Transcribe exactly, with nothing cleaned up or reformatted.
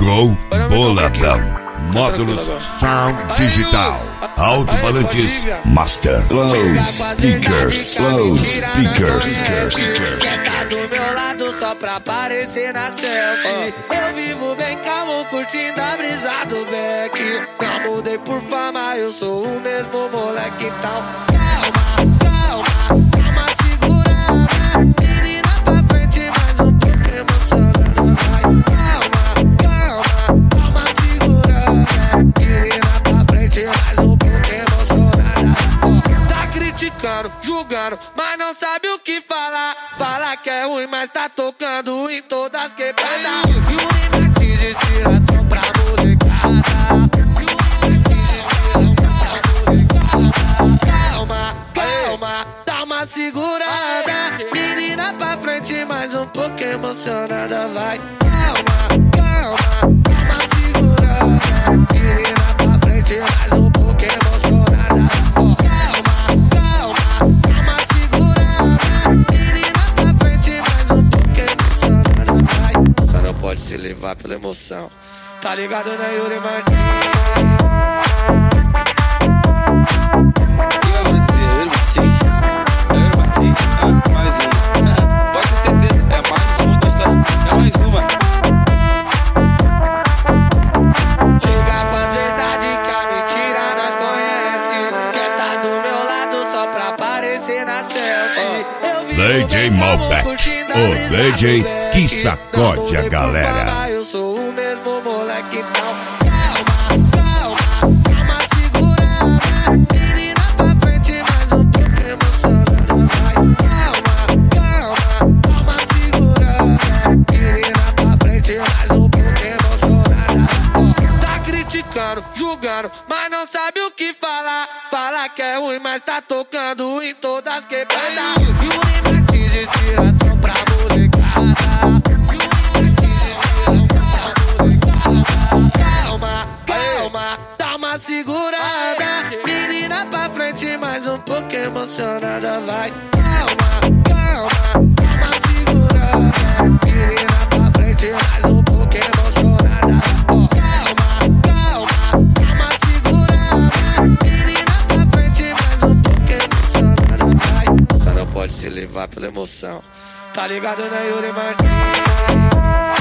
Chegou Boladão. Módulos Sound Digital. Alto-falantes Master. Flow Speakers. Flow Speakers. Quer tá do meu lado só pra aparecer na selfie. Eu vivo bem calmo, curtindo a brisa do Beck. Não mudei por fama, eu sou o mesmo moleque. Então calma, calma, calma, segurada. Menina pra frente, mais um pouco emocionada. Vai, calma, calma, calma, segurada. Menina pra frente, mais um pouco emocionada. Ó, tá criticando, julgando, mas não sabe o que falar. Fala que é ruim, mas tá tocando em todas as quebradas. E o Limatiz de tiração pra molecada. Calma, calma, dá uma segurada. Menina pra frente, mais um pouco emocionada. Vai, calma, calma, dá uma segurada. Menina pra frente, mais um pouco emocionada. Ó, calma, calma, dá uma segurada. Menina pra frente, mais um pouco emocionada. Vai, só não pode se levar pela emoção. Tá ligado, né, Yuri Martins? D J Malbec, o D J que sacode a galera. Eu sou o mesmo moleque, então calma, calma, calma, segurada. Menina pra frente, mais um pouco emocionada. Vai, calma, calma, calma, segurada. Menina pra frente, mais um pouco emocionada. Ó, tá criticando, julgando, mas não sabe o que falar. Fala que é ruim, mas tá tocando em todas as quebradas. E o Limatiz de tiração pra molecada. E o Limatiz de tiração pra molecada. Calma, calma, dá uma segurada. Menina pra frente, mais um pouco emocionada. Vai, calma, calma, dá uma segurada. Menina pra frente, mais um pouco emocionada. Ó, calma, calma, dá uma segurada. Menina pra frente, mais um pouco emocionada. Vai, só não pode se levar pela emoção. Tá ligado, né, Yuri Martins?